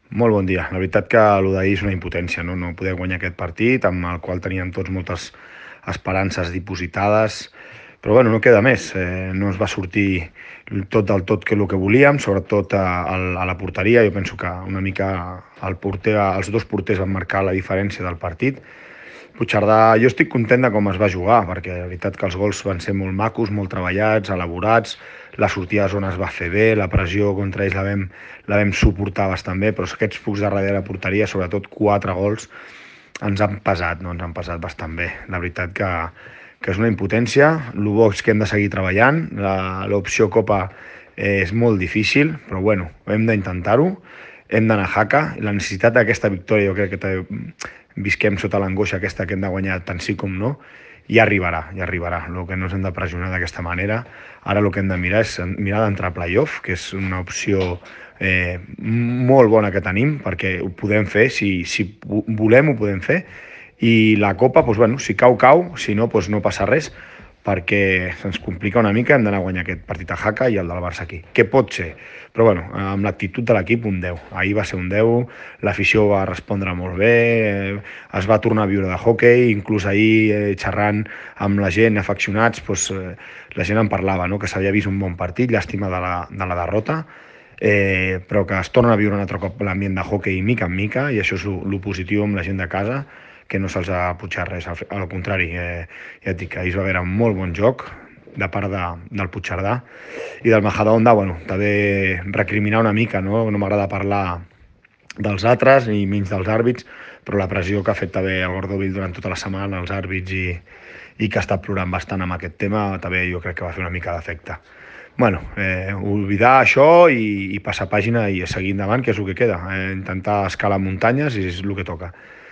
Molt bon dia. La veritat que el d'ahir és una impotència, no? No poder guanyar aquest partit, amb el qual teníem tots moltes esperances dipositades, però bueno, no queda més. No es va sortir tot del tot que el que volíem, sobretot a la porteria. Jo penso que una mica els dos porters van marcar la diferència del partit. Puigcerdà, jo estic content de com es va jugar, perquè la veritat que els gols van ser molt macos, molt treballats, elaborats, la sortida de zona es va fer bé, la pressió contra ells la vam suportar bastant bé, però aquests pucs de darrere de la porteria, sobretot 4 gols, ens han pesat, no? Ens han pesat bastant bé. La veritat que és una impotència, el bo és que hem de seguir treballant, l'opció Copa és molt difícil, però bueno, hem d'intentar-ho, hem d'anar a Jaca, i la necessitat d'aquesta victòria jo crec que visquem sota l'angoixa aquesta que hem de guanyar tant sí com no, ja arribarà, ja arribarà. El que no ens hem de pressionar d'aquesta manera. Ara el que hem de mirar és mirar d'entrar a playoff, que és una opció molt bona que tenim, perquè ho podem fer, si volem ho podem fer, i la Copa, doncs, bueno, si cau, cau, si no, doncs no passa res, perquè se'ns complica una mica, hem d'anar a guanyar aquest partit a Jaca i el del Barça aquí. Què pot ser? Però bueno, amb l'actitud de l'equip un 10. Ahir va ser un 10, l'afició va respondre molt bé, es va tornar a viure de hoquei, inclús ahir xerrant amb la gent, afeccionats, doncs, la gent en parlava, no? Que s'havia vist un bon partit, llàstima de la derrota, però que es torna a viure un altre cop l'ambient de hoquei mica en mica, i això és el positiu amb la gent de casa, que no se'ls ha putxat res, al contrari, ja et dic que ahir es va veure un molt bon joc de part del Puigcerdà i del Majadahonda, bueno, també recriminar una mica, no m'agrada parlar dels altres ni menys dels àrbits, però la pressió que ha fet també el Gordovil durant tota la setmana, els àrbits i que està plorant bastant amb aquest tema, també jo crec que va fer una mica d'efecte. Bueno, oblidar això i passar pàgina i seguir endavant, que és el que queda. Intentar escalar muntanyes i és el que toca.